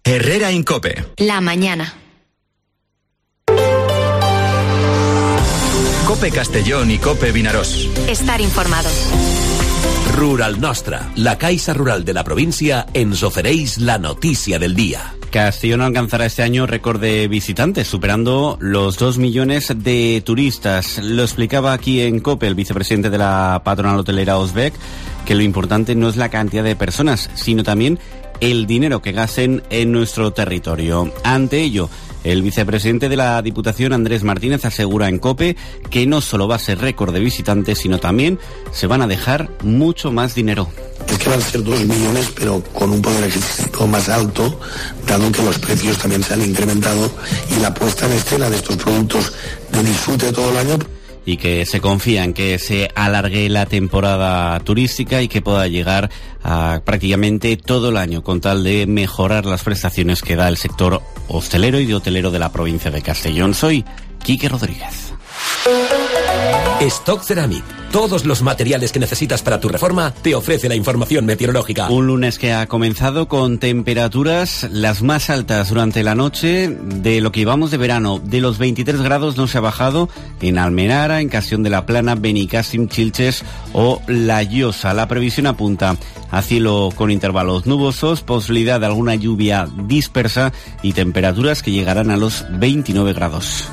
Herrera Incope. La mañana. Cope Castellón y Cope Vinaròs. Estar informado. Rural Nostra, la Caixa Rural de la provincia, ens ofereix la noticia del día. Castellón alcanzará este año récord de visitantes, superando los 2 millones de turistas. Lo explicaba aquí en COPE el vicepresidente de la patronal hotelera Osbec, que lo importante no es la cantidad de personas, sino también el dinero que gasten en nuestro territorio. Ante ello, el vicepresidente de la Diputación, Andrés Martínez, asegura en COPE que no solo va a ser récord de visitantes, sino también se van a dejar mucho más dinero. Es que van a ser 2 millones, pero con un poder adquisitivo más alto, dado que los precios también se han incrementado y la puesta en escena de estos productos de disfrute todo el año. Y que se confía en que se alargue la temporada turística y que pueda llegar a prácticamente todo el año con tal de mejorar las prestaciones que da el sector hostelero y hotelero de la provincia de Castellón. Soy Quique Rodríguez. Stock Ceramic. Todos los materiales que necesitas para tu reforma te ofrece la información meteorológica. Un lunes que ha comenzado con temperaturas las más altas durante la noche de lo que llevamos de verano. De los 23 grados no se ha bajado en Almenara, en Castellón de la Plana, Benicàssim, Xilxes o La Llosa. La previsión apunta a cielo con intervalos nubosos, posibilidad de alguna lluvia dispersa y temperaturas que llegarán a los 29 grados.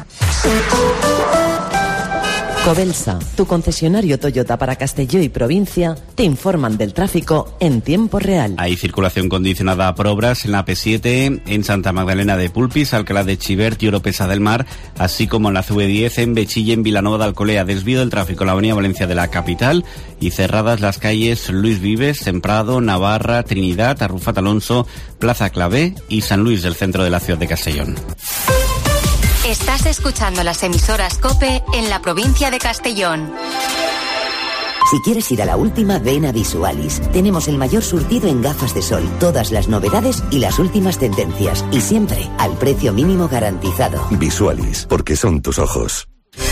Covelsa, tu concesionario Toyota para Castelló y provincia, te informan del tráfico en tiempo real. Hay circulación condicionada por obras en la P7, en Santa Magdalena de Pulpis, Alcalá de Xivert y Oropesa del Mar, así como en la CV10 en Bechilla, en Vilanova de Alcolea. Desvío del tráfico en la Avenida Valencia de la capital y cerradas las calles Luis Vives, Semprado, Navarra, Trinidad, Arrufat Alonso, Plaza Clavé y San Luis del centro de la ciudad de Castellón. Estás escuchando las emisoras COPE en la provincia de Castellón. Si quieres ir a la última, ven a Visualis. Tenemos el mayor surtido en gafas de sol, todas las novedades y las últimas tendencias. Y siempre al precio mínimo garantizado. Visualis, porque son tus ojos.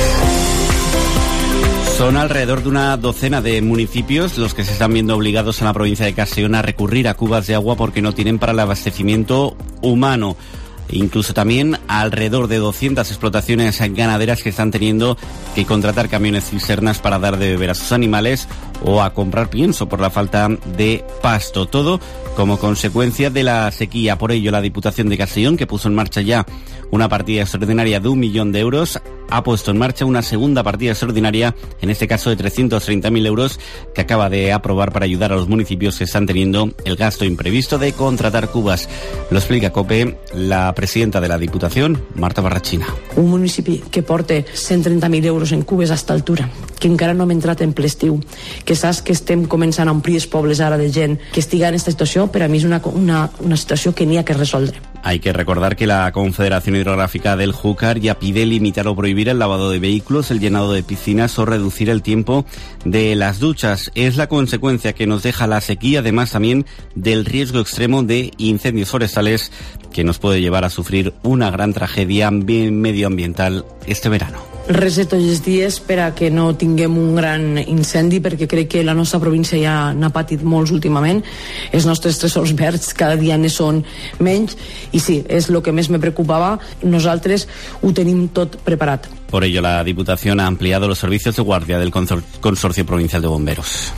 Son alrededor de una docena de municipios los que se están viendo obligados en la provincia de Castellón a recurrir a cubas de agua porque no tienen para el abastecimiento humano. Incluso también alrededor de 200 explotaciones ganaderas que están teniendo que contratar camiones cisternas para dar de beber a sus animales o a comprar pienso por la falta de pasto. Todo como consecuencia de la sequía. Por ello, la Diputación de Castellón, que puso en marcha ya una partida extraordinaria de 1 millón de euros, ha puesto en marcha una segunda partida extraordinaria, en este caso de 330.000 euros, que acaba de aprobar para ayudar a los municipios que están teniendo el gasto imprevisto de contratar cubas. Lo explica COPE la presidenta de la Diputación, Marta Barrachina. Un municipi que porta 130.000 euros en cubes a esta altura, que encara no hem entrat en ple estiu, que saps que estem començant a omplir els pobles ara de gent que estiga en esta situació, per a mi és una situació que n'hi ha que resoldre. Hay que recordar que la Confederación Hidrográfica del Júcar ya pide limitar o prohibir el lavado de vehículos, el llenado de piscinas o reducir el tiempo de las duchas. Es la consecuencia que nos deja la sequía, además también del riesgo extremo de incendios forestales que nos puede llevar a sufrir una gran tragedia medioambiental este verano. Res de tots els dies per a que no tinguem un gran incendi, perquè crec que la nostra província ja n'ha patit molts últimament. Els nostres tresors verds cada dia ne són menys i sí, és el que més me preocupava. Nosaltres ho tenim tot preparat. Por ello, la Diputación ha ampliado los servicios de guardia del Consorcio Provincial de Bomberos.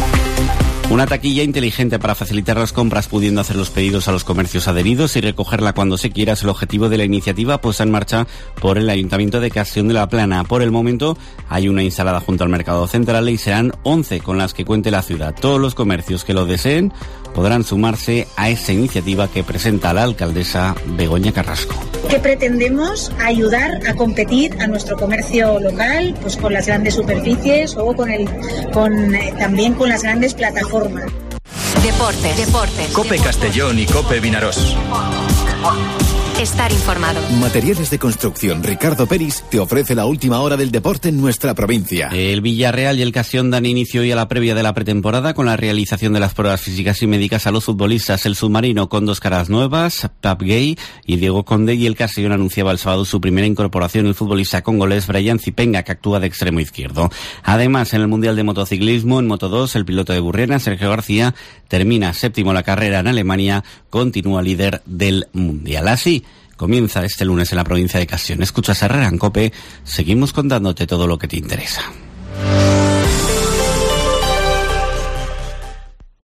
Una taquilla inteligente para facilitar las compras, pudiendo hacer los pedidos a los comercios adheridos y recogerla cuando se quiera, es el objetivo de la iniciativa puesta en marcha por el Ayuntamiento de Castellón de la Plana. Por el momento hay una instalada junto al Mercado Central y serán 11 con las que cuente la ciudad. Todos los comercios que lo deseen podrán sumarse a esta iniciativa que presenta la alcaldesa Begoña Carrasco. Que pretendemos ayudar a competir a nuestro comercio local, pues con las grandes superficies o también con las grandes plataformas. Deportes. COPE Castellón y COPE Vinaròs. estar informado. Materiales de construcción Ricardo Peris te ofrece la última hora del deporte en nuestra provincia. El Villarreal y el Castellón dan inicio hoy a la previa de la pretemporada con la realización de las pruebas físicas y médicas a los futbolistas. El submarino con 2 caras nuevas, Pap Gay y Diego Conde, y el Castellón anunciaba el sábado su primera incorporación, el futbolista congolés Brian Zipenga, que actúa de extremo izquierdo. Además, en el Mundial de Motociclismo, en Moto2, el piloto de Burriana, Sergio García, termina séptimo la carrera en Alemania, continúa líder del Mundial. Así comienza este lunes en la provincia de Castellón. Escuchas a Herrera en COPE, seguimos contándote todo lo que te interesa.